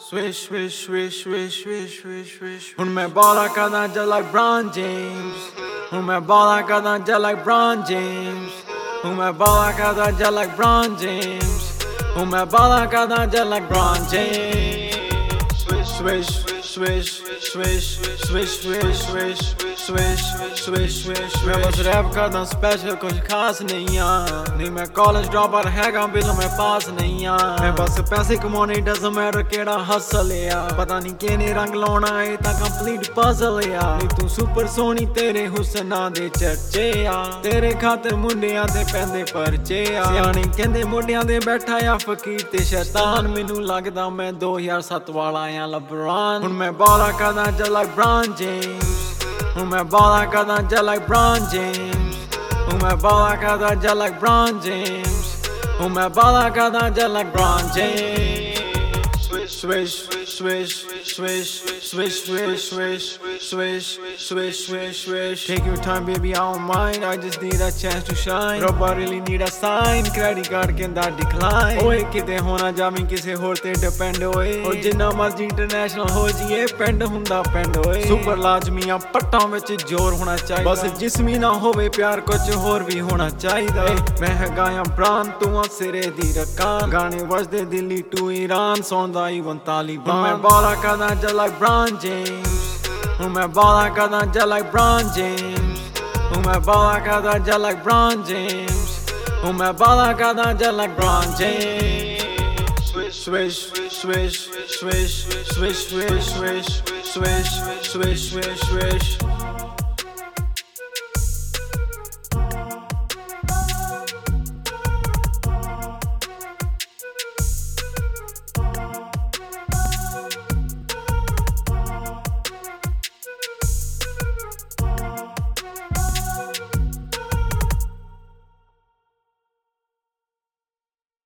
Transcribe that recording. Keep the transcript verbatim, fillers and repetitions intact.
Swish, swish, swish, swish, swish, swish, swish. When मैं बाला करदा just like Bron James. When मैं बाला करदा just like Bron James. When मैं बाला करदा just like Bron James. When मैं बाला करदा just like Bron James. Swish, swish, swish, swish, swish, swish, swish, swish, swish, swish. मैं बस रैप करदा स्पेशल कुछ खास नहीं आ नहीं मैं कॉलेज ड्रॉपर हैगा बिल मैं पास नहीं आ मैं बस पैसे कमाने डजंट मैटर केड़ा हसल आ पता नहीं किने रंग लाउणा है ता कंप्लीट पजल आ नी तू सुपर सोनी तेरे हुस्ना दे चर्चे आ तेरे खाते मुंडियां ते पैंदे परचे आ सियाणे कहंदे मुंडियां दे बैठा आ फकीर ते शैतान मैनू लगदा मैं दो हज़ार सत्त वाला आ लबरान हुण मैं बाला करदा just like Bron James. When मैं बाला करदा just like Bron James. When मैं बाला करदा just like Bron James. When मैं बाला करदा just like Bron James. Swish, swish, swish, swish, swish, swish, swish, swish, swish, swish, swish. Take your time, baby, I don't mind. I just need a chance to shine. Bro, I really need a sign. Credit card can that decline. ओए किते होना जामी किसे होर ते depend होए और जिन्ना मर्जी international हो जिए पेंड हुंदा पेंड होए सुपर लाजमियां पट्टां विच जोर होना चाहिए बस जिस्मी ना होवे प्यार कुछ होर भी होना चाहिए मैं हैगा आ ब्रान तू आ सिरे दी रकान गाने वजदे दिल्ली टू ईरान सौंदा ईवन तालिबान मैं बाला करदा just like Bron James. When मैं बाला करदा just like Bron James. When मैं बाला करदा just like Bron James. When मैं बाला करदा just like Bron James. Swish, swish, swish, swish, swish, swish, swish, swish, swish, swish, swish.